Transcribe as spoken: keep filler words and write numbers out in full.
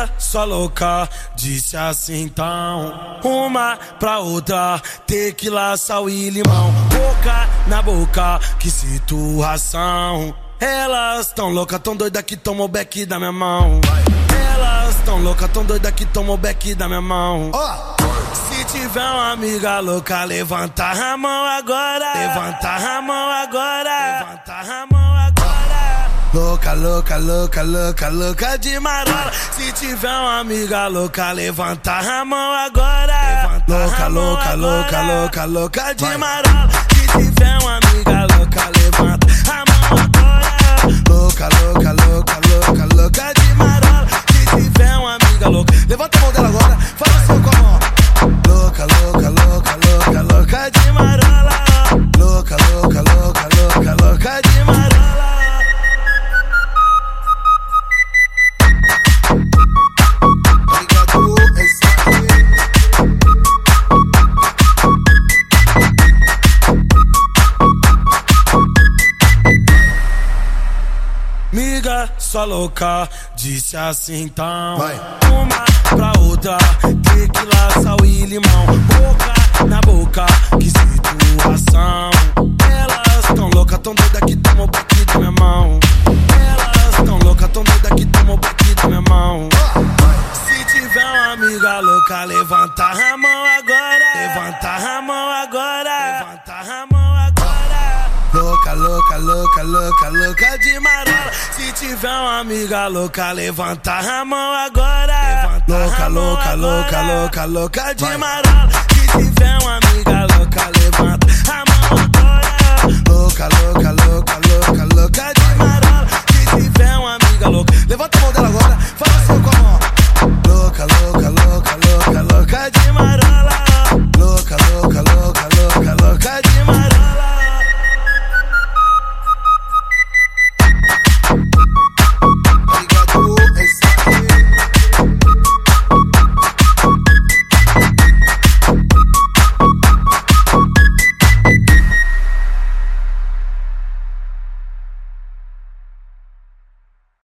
Miga, só louca, disse assim então. Uma pra outra, tequila, sal e limão. Boca na boca, que situação. Elas tão loucas, tão doida que tomam o beck da minha mão. Elas tão loucas, tão doida que tomam o beck da minha mão. Se tiver uma amiga louca, levanta a mão agora. Levanta a mão agora. Levanta a mão agora. Louca, louca, louca, louca, louca de marola. Se tiver uma amiga louca, levanta a mão agora. Louca, louca, louca, louca, louca de marola. Se tiver uma amiga louca, levanta a mão agora. Louca, louca, louca, louca, louca de marola. Se tiver uma amiga louca, levanta a mão dela agora. Fala assim com a mão. Louca, louca, louca, louca, louca de marola. Louca, louca, louca, louca, louca de marola. Miga, só louca, disse assim então. Vai. Uma pra outra, tequila, sal e limão. Boca na boca, que situação. Elas tão loucas, tão doida que tomam o beck da minha mão. Elas tão loucas, tão doida que tomam o beck da minha mão. Se tiver uma amiga louca, levanta a mão agora. Levanta a mão agora. Levanta a mão agora. Louca, louca, louca, louca, louca de marola. Se tiver uma amiga louca, levanta a mão agora. Louca, louca, louca, louca, louca de marola. Se tiver uma amiga louca.